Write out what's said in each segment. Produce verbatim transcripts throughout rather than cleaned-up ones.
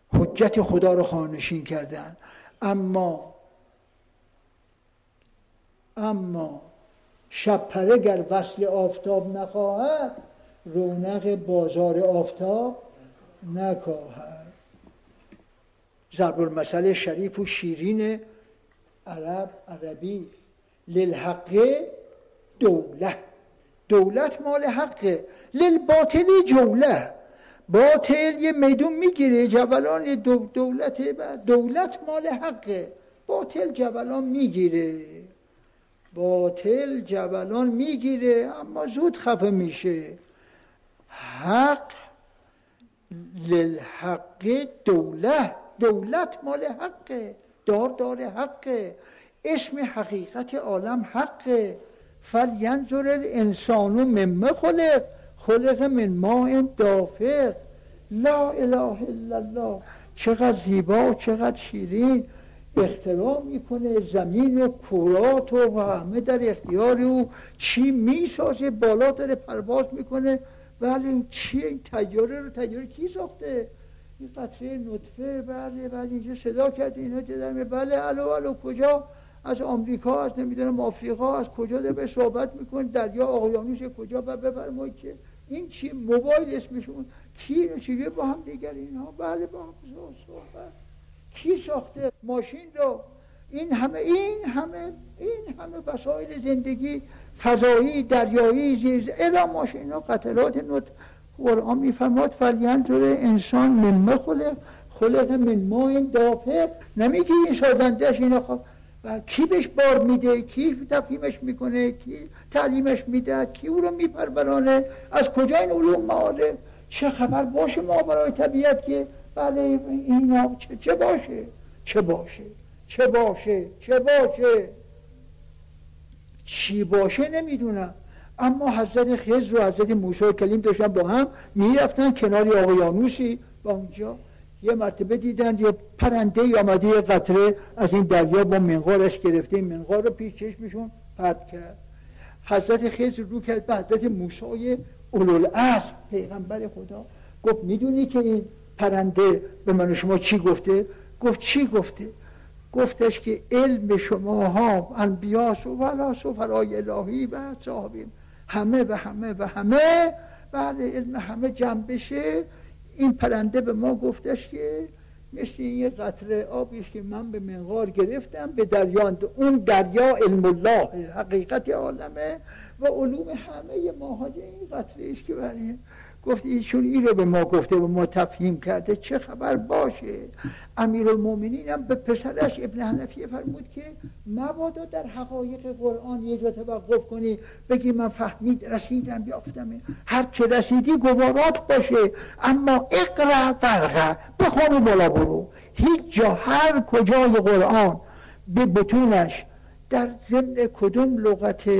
حجت خدا رو خانشین کردن. اما اما شب پره گر وصل آفتاب نخواهد، رونق بازار آفتاب نکاهد. ضرب المثل شریف و شیرین عرب عربی. للحق دوله، دولت مال حقه. للباطلی جوله، باطل یه میدون میگیره جولان دولت، دولت مال حقه، باطل جولان میگیره، باطل جولان میگیره اما زود خفه میشه. حق للحق دوله، دولت مال حقه، دار دار حقه، اسم حقیقت عالم حقه. فلینظر الانسان مما خلق، خلق من ماء دافق. لا اله الا الله، چقدر زیبا، چقدر شیرین. اختراع میکنه زمین و کرات و همه در اختیار او، چی میسازه، بالا داره پرواز میکنه. بله این چیه؟ این طیاره رو طیاره کی ساخته؟ این قطره نطفه. بله بله اینجا صدا کرده اینا دیدن. بله الو الو کجا؟ از آمریکا، از نمیدونم آفریقا، از کجا داره صحبت میکنه، دریا اقیانوس کجا. و بفرمایید که این چی؟ موبایل اسمشون کی چیه با هم دیگر اینها. بله با هم صحبت. کی ساخته ماشین رو؟ این همه این همه این همه وسایل زندگی فضایی دریایی زیر الا ماشین ها قطرات نط. قرآن میفرماد فلینظر انسان مما خلق، خلق من ماء دافق. نمیگه این سازندش اینا خب و کی بهش بار میده، کی تفهیمش میکنه، کی تعلیمش میده، کی او رو میپرورانه، از کجا این علوم معارف؟ چه خبر باشه ما برای طبیعت که بله اینا چه, چه باشه چه باشه چه باشه چه باشه چی باشه نمیدونم. اما حضرت خضر و حضرت موسی کلیم داشتن با هم میرفتن کنار اقیانوسی و اونجا یه مرتبه دیدن یه پرنده آمده یه قطره از این دریا با منقارش گرفته، این منقار رو پیش چشمشون پرت کرد. حضرت خضر رو کرد به حضرت موسی اولوالعزم پیغمبر خدا، گفت میدونی که این پرنده به من و شما چی گفته؟ گفت چی گفته؟ گفتش که علم شماها انبیاس و ولا سفرای الهی و صاحبیم، همه و همه و همه بله علم همه جمع بشه. این پرنده به ما گفتش که مثل یه قطره آبیش که من به منقار گرفتم به دریا، اون دریا علم الله حقیقت عالمه و علوم همه ماها این قطره ایش که برای گفت ایشون این رو به ما گفته و ما تفهیم کرده، چه خبر باشه. امیرالمومنین هم به پسرش ابن حنفیه فرمود که مبادا در حقایق قرآن یه جا توقف کنی بگی من فهمید رسیدم بیافتم، هر چه رسیدی گوارات باشه، اما اقرأ فرقه بخون و بالا برو. هیچ جا هر کجای قرآن به بطونش در ضمن کدوم لغت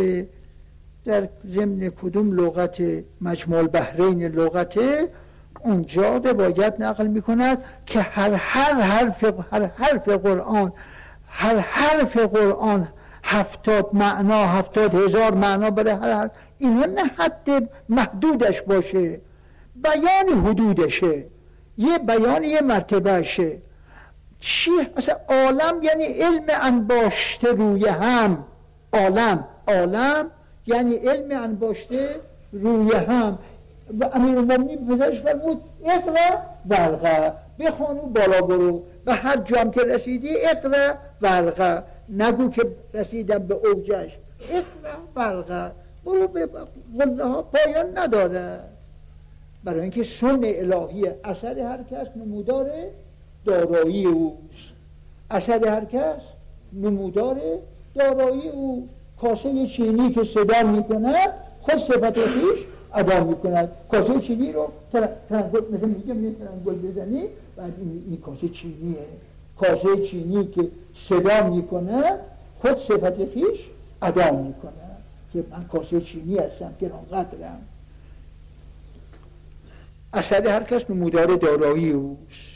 در ضمن کدوم لغت مجموع البحرین لغت اونجا روایت نقل میکند که هر هر حرف هر حرف قرآن هر حرف قرآن هفتاد معنا هفتاد هزار معنا برای هر حرف. اینا نه حد محدودش باشه، بیان حدودشه، یه بیان یه مرتبهشه. چی؟ اصلا عالم یعنی علم انباشته روی هم. عالم عالم یعنی علم انباشته روی هم. و امیرالمومنین پسرش فرمود اقرأ ورقه بخون و بالا برو و هر جام که رسیدی اقرأ ورقه، نگو که رسیدم به اوجش، اقرأ ورقه برو به والله ها پایان نداره. برای اینکه سنن الهی اثر هر کس نمودار دارایی اوست، اثر هر کس نمودار دارایی او. کاسه چینی که صدا میکند خود صفت خویش ادا میکند. کاسه چینی رو ترنگل مثل میگه می ترنگل بزنی بعد این, این کاسه چینیه. کاسه چینی که صدا میکند خود صفت خویش ادا میکند که من کاسه چینی هستم گران قدرم. اثر هر کس نمودار دارایی اوست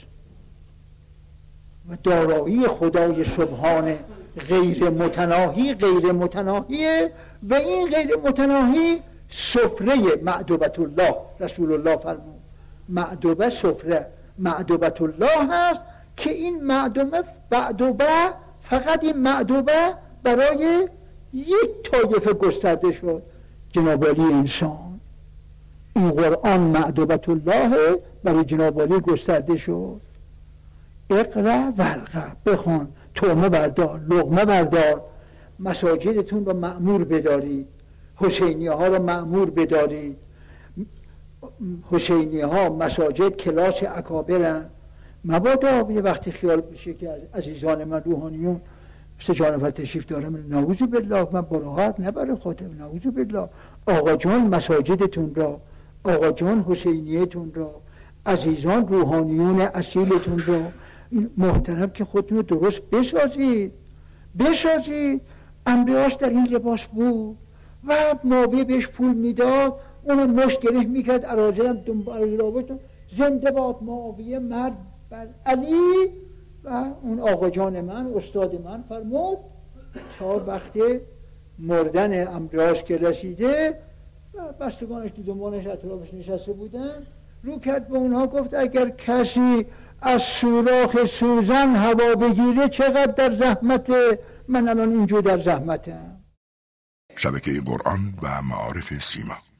و دارایی خدای سبحانه غیر متناهی غیر متناهیه و این غیر متناهی سفره معدوبت الله. رسول الله فرمود معدوبه سفره، معدوبت الله هست که این معدومه معدوبه فقط این معدوبه برای یک طایفه گسترده شد، جناب عالی انسان. این قرآن معدوبت الله برای جناب عالی گسترده شد. اقرا ورقه، بخوان، طعمه بردار، لقمه بردار، مساجدتون رو مأمور بدارید، حسینی ها رو مأمور بدارید. حسینی ها مساجد کلاس اکابرن، مبادا یه وقتی خیال بشه که عزیزان من روحانیون مثل جانفر تشریف دارم، نعوذ بالله، من براحت نبره خودم، نعوذ بالله. آقا جان مساجدتون را، آقا جان حسینیتون را، عزیزان روحانیون اصیلتون را محترم که خودتون رو درست بسازید بسازید. انبیاس در این لباس بود و نابه بهش پول میداد، اونو مشت گره میکرد، اراجلم دنبال رابطون زنده باد معاویه مرد بر علی. و اون آقا جان من استاد من فرمود تا وقت مردن انبیاس که رسیده و بستگانش دیدمانش اطرافش نشسته بودن، رو کرد به اونها گفت اگر کسی از سوراخ سوزن هوا بگیره چقدر در زحمته، من الان اینجور در زحمتم. شبکه قرآن و معارف سیما.